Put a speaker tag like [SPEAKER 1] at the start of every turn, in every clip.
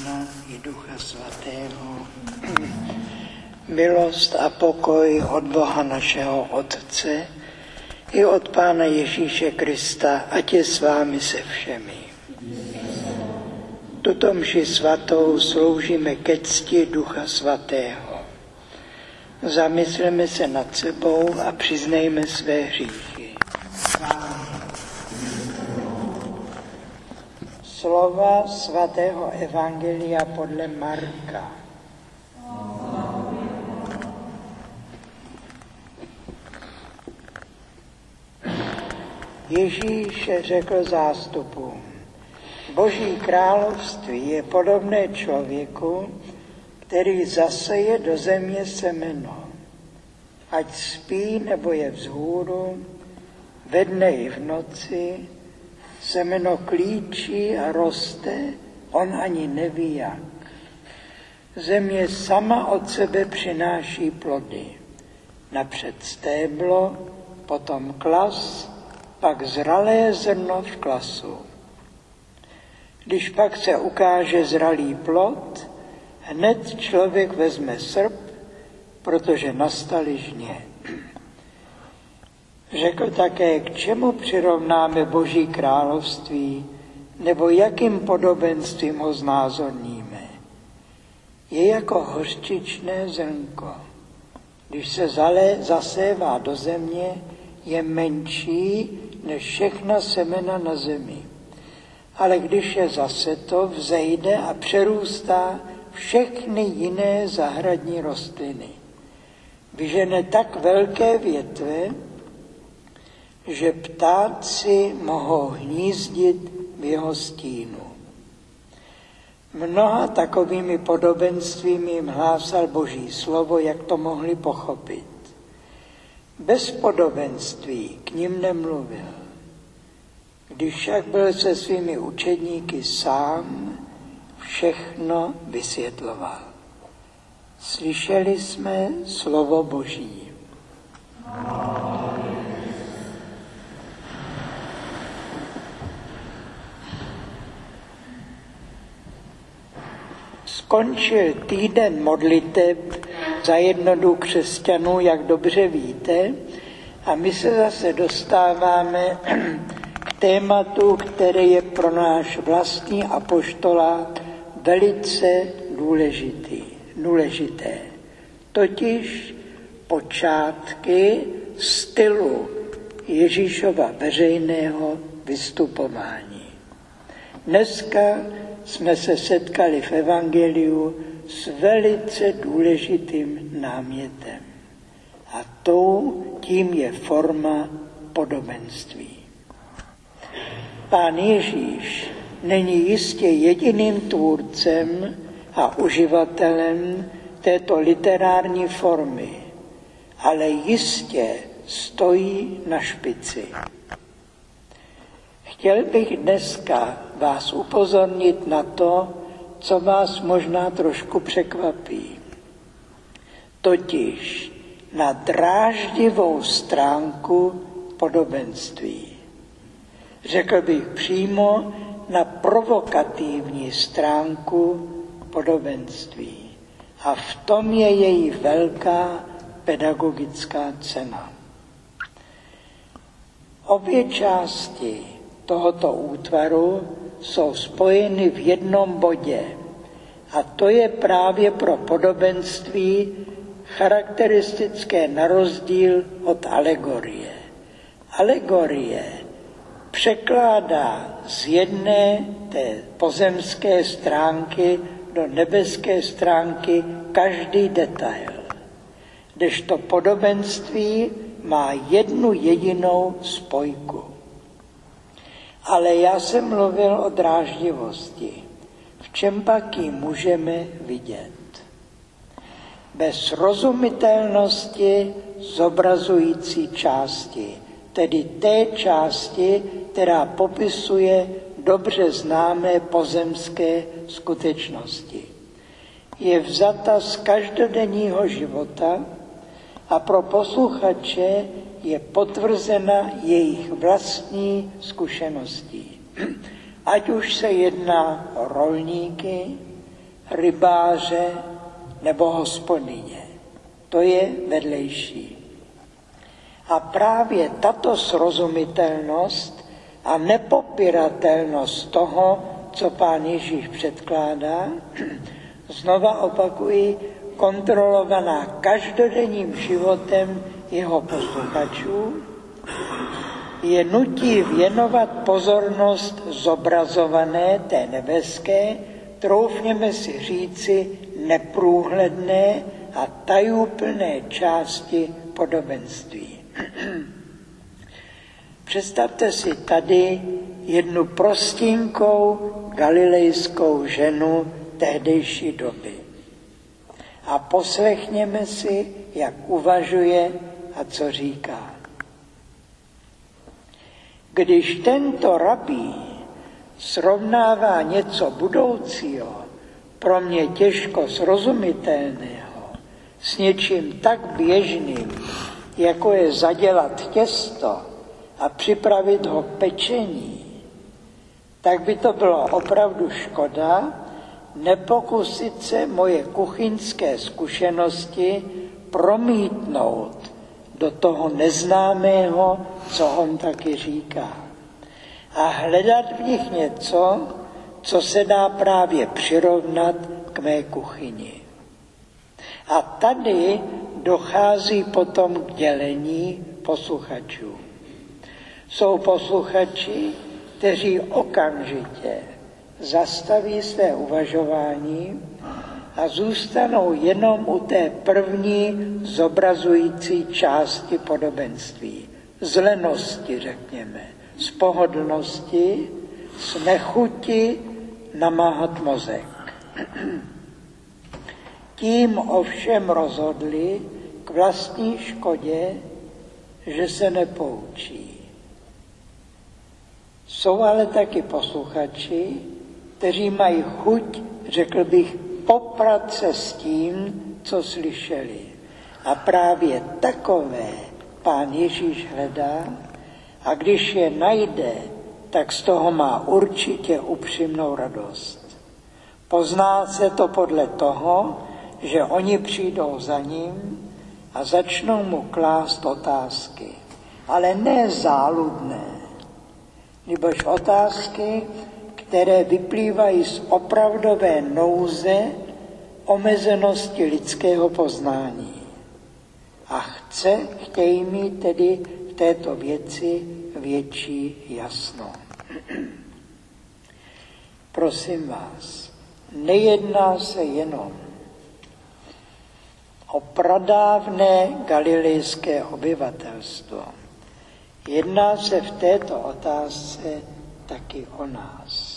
[SPEAKER 1] Syna i Ducha Svatého. Milost a pokoj od Boha našeho Otce i od Pána Ježíše Krista, ať je s vámi se všemi. Tuto mši svatou sloužíme ke cti Ducha Svatého. Zamysleme se nad sebou a přiznejme své hříchy. Slova svatého Evangelia podle Marka. Ježíš řekl zástupům: Boží království je podobné člověku, který zaseje do země semeno. Ať spí nebo je vzhůru, ve dne i v noci, semeno klíčí a roste, on ani neví jak. Země sama od sebe přináší plody. Napřed stéblo, potom klas, pak zralé zrno v klasu. Když pak se ukáže zralý plod, hned člověk vezme srp, protože nastaly žně. Řekl také, k čemu přirovnáme Boží království, nebo jakým podobenstvím ho znázorníme. Je jako hořčičné zrnko. Když se zasévá do země, je menší než všechna semena na zemi. Ale když je zaseto, vzejde a přerůstá všechny jiné zahradní rostliny. Vyžene tak velké větve, že ptáci mohou hnízdit v jeho stínu. Mnoha takovými podobenstvími jim hlásal Boží slovo, jak to mohli pochopit. Bez podobenství k nim nemluvil. Když však byl se svými učedníky sám, všechno vysvětloval. Slyšeli jsme slovo Boží. Skončil týden modliteb za jednotu křesťanů, jak dobře víte, a my se zase dostáváme k tématu, které je pro náš vlastní apoštolát velice důležité. Totiž počátky stylu Ježíšova veřejného vystupování. Dneska jsme se setkali v Evangeliu s velice důležitým námětem. A tím je forma podobenství. Pán Ježíš není jistě jediným tvůrcem a uživatelem této literární formy, ale jistě stojí na špici. Chtěl bych dneska vás upozornit na to, co vás možná trošku překvapí. Totiž na dráždivou stránku podobenství. Řekl bych přímo na provokativní stránku podobenství. A v tom je její velká pedagogická cena. Obě části tohoto útvaru jsou spojeny v jednom bodě. A to je právě pro podobenství charakteristické na rozdíl od alegorie. Alegorie překládá z jedné té pozemské stránky do nebeské stránky každý detail, kdežto podobenství má jednu jedinou spojku. Ale já jsem mluvil o dráždivosti. V čem pak ji můžeme vidět? Bez srozumitelnosti zobrazující části, tedy té části, která popisuje dobře známé pozemské skutečnosti. Je vzata z každodenního života a pro posluchače je potvrzena jejich vlastní zkušeností. Ať už se jedná o rolníky, rybáře nebo hospodyně. To je vedlejší. A právě tato srozumitelnost a nepopiratelnost toho, co Pán Ježíš předkládá, znova opakuji, kontrolovaná každodenním životem jeho posluchačů, je nutí věnovat pozornost zobrazované, té nebeské, troufněme si říci neprůhledné a tajúplné části podobenství. Představte si tady jednu prostinkou galilejskou ženu tehdejší doby. A poslechněme si, jak uvažuje a co říká. Když tento rabí srovnává něco budoucího, pro mě těžko srozumitelného, s něčím tak běžným, jako je zadělat těsto a připravit ho k pečení, tak by to bylo opravdu škoda nepokusit se moje kuchyňské zkušenosti promítnout do toho neznámého, co on taky říká. A hledat v nich něco, co se dá právě přirovnat k mé kuchyni. A tady dochází potom k dělení posluchačů. Jsou posluchači, kteří okamžitě zastaví své uvažování a zůstanou jenom u té první zobrazující části podobenství. Z lenosti, řekněme, z pohodlnosti, z nechuti namáhat mozek. Tím ovšem rozhodli k vlastní škodě, že se nepoučí. Jsou ale taky posluchači, kteří mají chuť, řekl bych, poprat se s tím, co slyšeli. A právě takové Pán Ježíš hledá, a když je najde, tak z toho má určitě upřímnou radost. Pozná se to podle toho, že oni přijdou za ním a začnou mu klást otázky. Ale ne záludné, nebož otázky, které vyplývají z opravdové nouze, omezenosti lidského poznání. A chtějí mít tedy v této věci větší jasno. Prosím vás, nejedná se jenom o pradávné galilejské obyvatelstvo. Jedná se v této otázce taky o nás.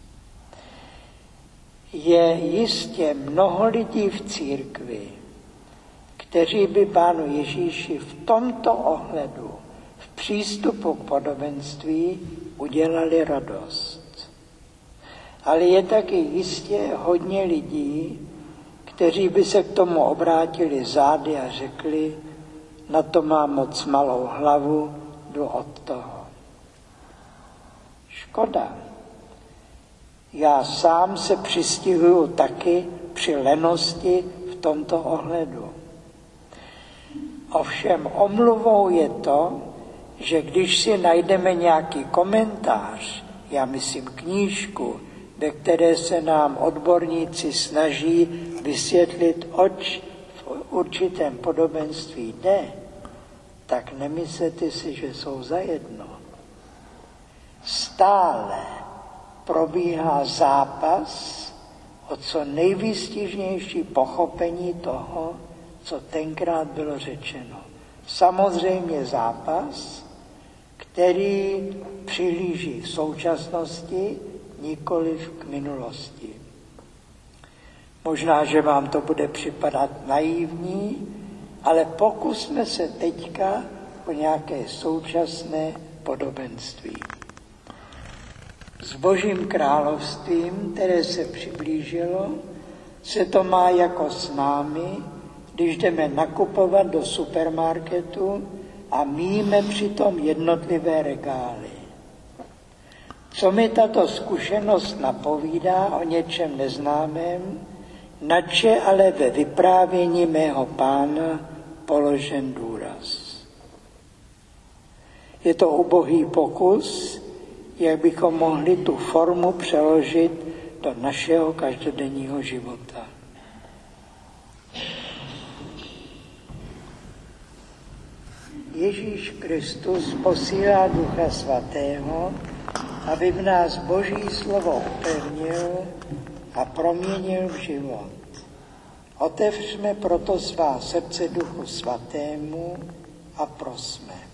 [SPEAKER 1] Je jistě mnoho lidí v církvi, kteří by Pánu Ježíši v tomto ohledu, v přístupu k podobenství, udělali radost. Ale je taky jistě hodně lidí, kteří by se k tomu obrátili zády a řekli, na to mám moc malou hlavu, jdu od toho. Škoda. Já sám se přistihuju taky při lenosti v tomto ohledu. Ovšem omluvou je to, že když si najdeme nějaký komentář, já myslím knížku, ve které se nám odborníci snaží vysvětlit, oč v určitém podobenství jde, tak nemyslete si, že jsou zajedno. Stále probíhá zápas o co nejvýstižnější pochopení toho, co tenkrát bylo řečeno. Samozřejmě zápas, který přihlíží k současnosti, nikoliv k minulosti. Možná, že vám to bude připadat naivní, ale pokusme se teďka o nějaké současné podobenství. S Božím královstvím, které se přiblížilo, se to má jako s námi, když jdeme nakupovat do supermarketu a míjíme přitom jednotlivé regály. Co mi tato zkušenost napovídá o něčem neznámém, načež ale ve vyprávění mého Pána položen důraz. Je to ubohý pokus, jak bychom mohli tu formu přeložit do našeho každodenního života. Ježíš Kristus posílá Ducha Svatého, aby v nás Boží slovo upevnil a proměnil v život. Otevřme proto svá srdce Duchu Svatému a prosme.